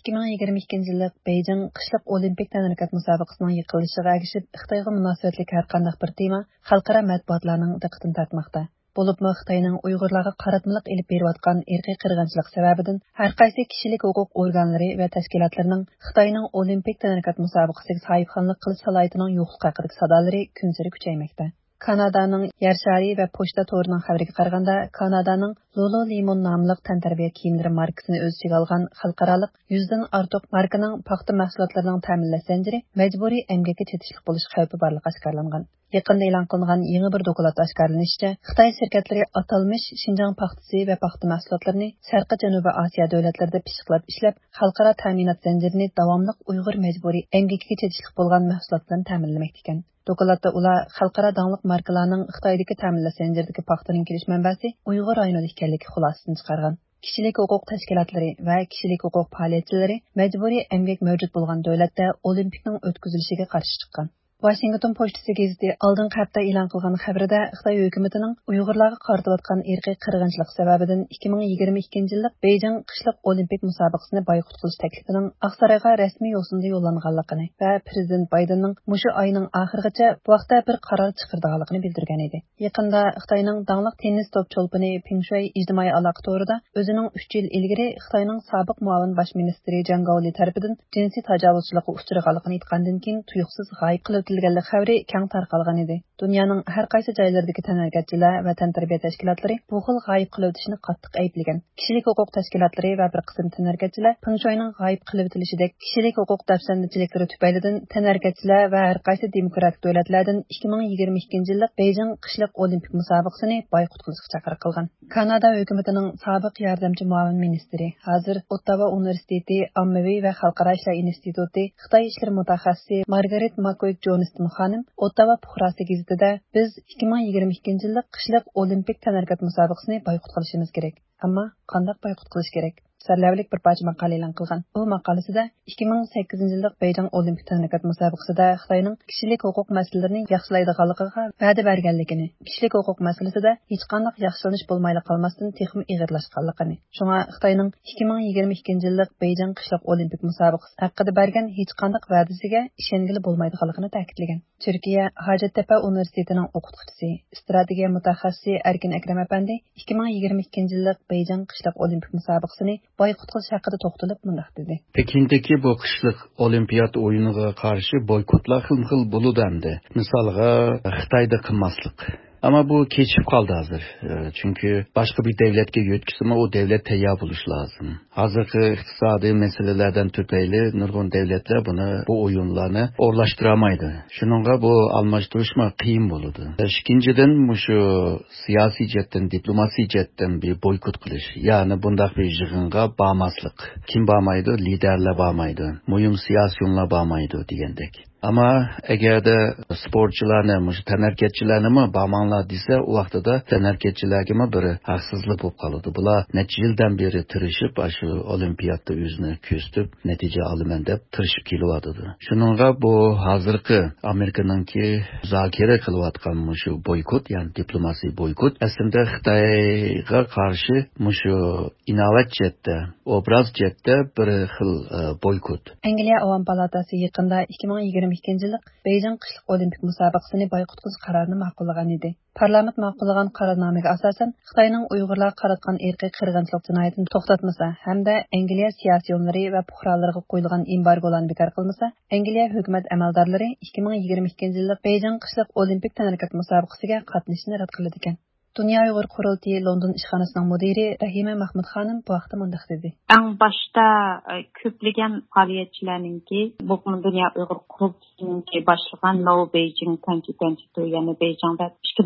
2022 yıllık Beijing qishliq olimpik tənrikat müsabiqəsinin yıqılışıga əgişib Xitayga münasibətlik hər qandaq bir tema xalqara mətbuatlarning diqqətini tortmoqda. Bo'libmi Xitoyning Uyg'urlarga qaratmaliq elib berayotgan irqiy qirg'inchilik sababidan har qaysi kishilik huquq organlari va tashkilotlarining Xitoyning olimpik tənrikat musobaqasiga sohibxonlik qilish salohiyatining yo'qligi haqidagi sadolari kun sari kuchaymoqda. Kanadaning Yarshari va Pochta to'rining xabariga qaraganda, Kanadaning Lululemon nomli tantarbiya kiyimlari markasini o'z ichiga olgan xalqarалық 100 dan ortiq markaning paxta mahsulotlarining ta'minlash zanjiri majburiy emgakka chetishlik bo'lish xavfi borligi oshkorlangan. Yaqinda e'lon qilingan yangi bir dokladda oshkorlanishicha, Xitoy shirkatlari atalmish Xinjiang paxtasi va paxta mahsulotlarini Sharqiy Janubiy Osiyo davlatlarida pishiqlab ishlab, xalqaro ta'minot zanjirini davomli Uyg'ur majburiy emgakka chetishlik bo'lgan mahsulotlarni ta'minlamoqda ekan. Dokladda ular xalqaro dangliq markalarning Xitoydagi ta'minlash zanjiridagi paxtaning kelish manbasi Uyg'ur rayonida ekanligi xulosasini chiqargan. Kishilik huquq tashkilotlari va kishilik huquq faoliyatchilari majburiy emgak mavjud bo'lgan davlatda olimpikning o'tkazilishiga qarshi chiqqan. Washington Pochtasi gazeti oldingi hafta e'lon qilgan xabarida Xitoy hukumatining Uyg'urlarga qaratayotgan irqiy qirg'inchilik sababidan 2022 yillik Beijing qishliq olimpik musobaqasini boykot qilish taklifining Oqsaroyga rasmiy yo'sinda yo'llanganligini va prezident Baydenning mushu oyning oxirigacha bu vaqtda bir qaror chiqarganligini bildirgan edi. Yaqinda Xitoyning dangliq tennis top cho'lpini Peng Shuai ijtimoiy aloqa to'rida o'zining 3 yil ilgari Xitoyning sobiq muavin bosh ministri Zhang Gaoli tomonidan jinsiy tajovuzchilikka uchraganligini aytgandan keyin tuyuqsiz g'oyib qilib tilganlik xabari keng tarqalgan edi. Dunyoning har qaysi joylaridagi tanargatchilar va tantarbiya tashkilotlari bu xil g'oyib qilishni qattiq ayblagan. Kishilik huquq tashkilotlari va bir qism tanargatchilar Peng Shuaining g'oyib qilib tilishidek kishilik huquq dafsandichiliklari tufaylidan tanargatchilar va har qaysi demokratik davlatlardan 2022 yillik Beijing qishliq olimpik musobaqasini boykot qilishga chaqiriq qilgan. Kanada hukumatining sobiq yordamchi muavin ministri, hozir Ottawa universiteti ommaviy va xalqaro ishlar instituti Xitoy ishlar mutaxassisi Margaret McCoy Johnston xonim Ottawa Puhrasi gazetida biz 2022 yillik qishliq olimpik tanargat musobaqasini boykot qilishimiz kerak. Ammo qanday boykot qilish kerak? Sarlavlik bir parcha maqola e'lon qilgan. Bu maqolasida 2008 yillik Beijing olimpik tanargat musobaqasida Xitoyning kishilik huquq masalalarini yaxshilaydiganligiga va'da berganligini, kishilik huquq masalasida hech qanday yaxshilanish bo'lmayli qolmasdan texnik ig'irlashganligini, shunga Xitoyning 2022 yillik Beijing qishliq olimpik musobaqasi haqida bergan hech qanday va'dasiga ishongili bo'lmaydiganligini ta'kidlagan. Turkiya Hacettepe universitetining o'qituvchisi, strategiya mutaxassisi Erkin Akram apandi 2022 yillik Beijing qishliq olimpik musobaqasini boykot qilish haqida to'xtalib mundaq dedi. Pekindagi bu qishliq olimpiyat o'yiniga qarshi boykotlar xil bo'ludi hamda. Misolga Xitoyda qilmaslik. Ama bu keçip kaldı hazır. Çünkü başka bir devletke yetkisi o devlet tayyor buluş lazım. Hazırki iktisadi meselelerden tüpeyli nurgun devletler bu oyunlarını orlaştıramaydı. Şununla bu almashtırışma kıyım buludu. İkinciden şu siyasi cetten, diplomasi cetten bir boykot kılış. Yani bundak bir jığınga bağmaslık. Kim bağmaydı? Liderler bağmaydı. Muyum siyasyonlar bağmaydı diyendek. Ama eğer de sporcularını, tanarketçilerini mi bağmanlar dese o vakti da tanarketçilerge mi bir haksızlık olup kalıdı. Bula neçe yıldan beri tırışıp şu olimpiyatta yüzünü küstüp netice alımen de tırışıp kilovadıdı. Şununla bu hazırki Amerika'nın ki zakire kılıvatkan şu boykot yani diplomasi boykot aslında Xitayga karşı şu inavet cette, obraz cette bir xil boykot. Angliya Avam Palatası yakında 2022 yillik Beijing qishliq olimpik musobaqasini boykot qilish qarorini ma'qullagan edi. Parlament ma'qullagan qarornomaga asosan Xitoyning Uyg'urlarga qaratgan irqiy qirg'inchilik jinoyatini to'xtatmasa hamda Angliya siyosiyonlari va puhralarga qo'yilgan embargolarni bekor qilmasa, Angliya hukumat amaldorlari 2022 yillik Beijing qishliq olimpik tanarkat musobaqasiga qatnashishni rad qildi ekan. Dünya Uyghur Qurultayı London işxanasının müdiri Rahima Mahmud xanım bu vaqtda mundaq dedi. Eng başta köplegen faaliyetçilerninki bu Dünya Uyghur Qurultayı'nınki başlagan No Beijing 2022 yani Beijing'da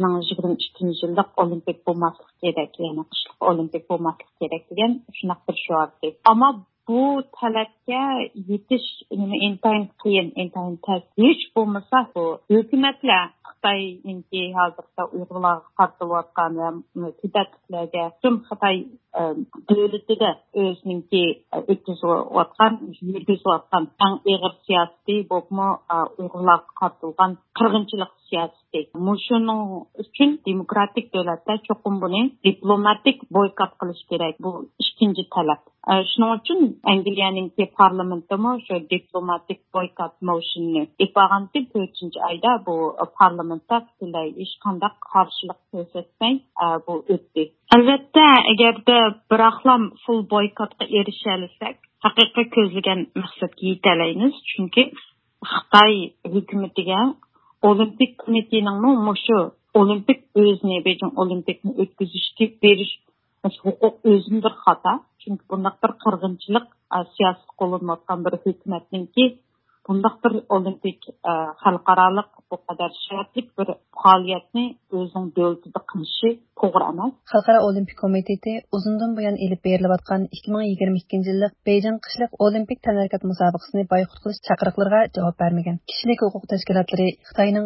2022 yıllık olimpik bulmaslık gerek yani qishliq olimpik bulmaslık gerek degan şunaq bir şuardı. Ama bu talabga yetish intayin qiyin, intayin tez. Hiç bo'lmasa bu hukumatlar Xitoyninki hozirda Uyg'urlarga qaratilayotgan va Tibetliklarga tüm Xitoy davlatida o'zininki o'tkazayotgan, yurgizayotgan eng og'ir siyosati bu Uyg'urlarga qaratilgan qirg'inchilik siyosati o'tdi. Mushuning uchun demokratik davlatlar cho'qim buni diplomatik boykot qilish kerak. Bu ikkinchi talab. Shuning uchun Angliyaning parlamentimi shu diplomatik boykot motionini ifoganti 4-oyda bu parlamentda hech qanday qarshilik ko'rsatmay bu o'tdi. Albatta, agarda biroqlam full boykotga erisha olsak, haqiqiy ko'zlagan maqsadga yetalaymiz. Chunki Xitoy hukumatiga Olimpik komitening mushu Olimpik o'zini Beijing Olimpikni o'tkazishga berish huquq o'zimdir xato. Chunki bunday bir qirg'inchilik siyosat qo'llanayotgan bir hukumatningki bunday bir olimpik xalqaroliq bu qadar shartlik bir faoliyatni o'zining davlatida qilishi to'g'ri emas. Xalqaro Olimpik komiteti uzundan buyon elib berilayotgan 2022 yillik Beijing qishliq Olimpik tanarkat musobaqasini boykot qilish chaqiriqlariga javob bermagan. Kishilik huquq tashkilotlari Xitoyning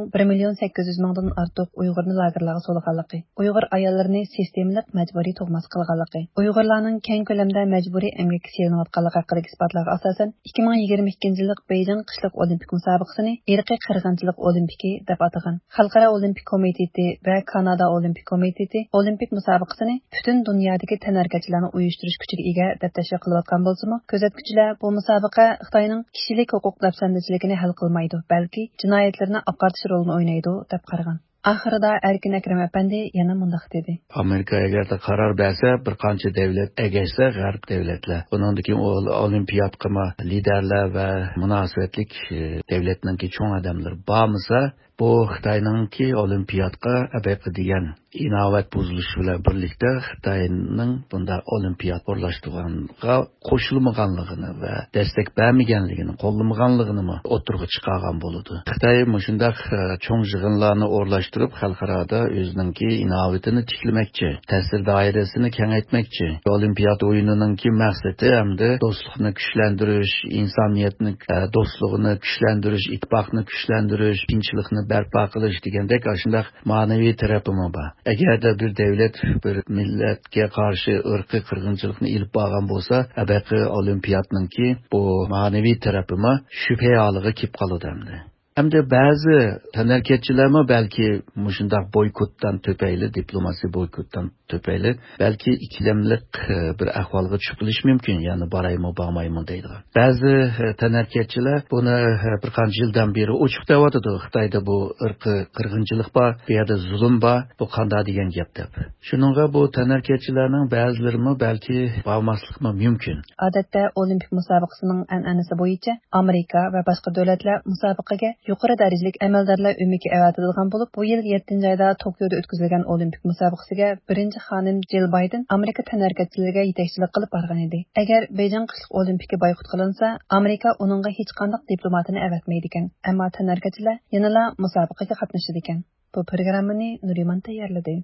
1,8 million dan ortiq Uyg'urni lagerlarga so'lganligi, Uyg'ur ayollarini sistemalik majburiy tug'mas qilganligi, Uyg'urlarning keng ko'lamda majburiy emgakka selinayotganligi haqidagi isbotlarga asosan 2022 yillik Beijing qishliq Olimpik musobaqasini irqiy qirg'inchilik olimpiki deb atagan. Xalqaro Olimpik komiteti va Kanada Olimpik komiteti Olimpik musobaqasini butun dunyodagi tanarkachilarni uyushtirish kuchiga ega deb tashkil qilayotgan bo'lsa-mu, kuzatuvchilar bu musobaqa Xitoyning kishilik huquq dafsandichiligini hal qilmaydi, balki jinoyatlarni oqartish rolini o'ynaydi deb qaragan. Oxirida Erkin Akram apandi yana mundaq dedi. Amerika agarda qaror bersa, bir qancha davlat egashsa, g'arb davlatlar. Buningdagi olimpiad qilma liderlar va munosabatlik davlatlarning cho'ng odamlar bormasa, bu Xitoyningki olimpiyatga abayqi degan inovat buzilishi bilan birlikda Xitoyning bunda olimpiyat o'rlashtirganga qo'shilmaganligini va destek bermaganligini, qo'llamaganligini o'tirg'i chiqargan bo'ladi. Xitoy shundaq cho'ng yig'inlarni o'rlashtirib, xalqarada o'zininki inovatini tiklamoqchi, ta'sir doirasini kengaytmoqchi. Olimpiyat o'yinininki maqsadi hamda do'stlikni kuchlantirish, insoniyatni do'stligini kuchlantirish, ittifoqni kuchlantirish, tinchlikni barpo qilish degandek shundaq ma'naviy tarafimi bor. Agarda bir davlat bir millatga qarshi irqiy qirg'inchilikni ilib borgan bo'lsa, abaqi olimpiyatninki bu ma'naviy tarafimi shubha holiga kelib qoladi hamda. Hamda ba'zi tanarkatchilarmi balki mushundaq boykotdan topayli, diplomasiya boykotdan topayli, balki ikkilamlik bir ahvolga tushib qolish mumkin, ya'ni boraymi, bormaymi deydigan. Ba'zi tanarkatchilar buni bir qancha yildan beri ochiq deyotdi. Xitoyda bu irqiy qirg'inchilik bor, bu yerda zulm bor, bu qanday degan gap deb. Shuningga bu tanarkatchilarning ba'zilarimi balki bormaslikmi mumkin. Odatda Olimpik musobaqasining an'anasi bo'yicha Amerika va boshqa davlatlar musobaqaga yuqori darajalik amaldorlar o'miki avatilgan bo'lib, bu yil 7-oyda Tokioda o'tkazilgan Olimpik musobaqasiga birinchi xonim Jill Biden Amerika tanarkatchilariga yetakchilik qilib borgan edi. Agar Beijing qishliq Olimpiki boykot qilinsa, Amerika uningga hech qanday diplomatini avatmaydi ekan. Ammo tanarkatchilar yanala musobaqaga qatnashadi ekan. Bu programmani Nuriman tayyorladi.